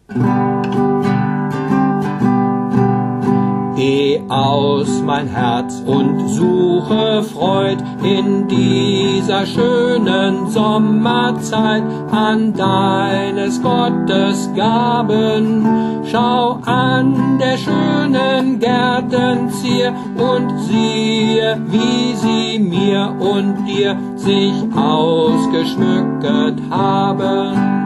Geh aus mein Herz und suche Freud in dieser schönen Sommerzeit an deines Gottes Gaben. Schau an der schönen Gärten Zier und siehe, wie sie mir und dir sich ausgeschmückt haben.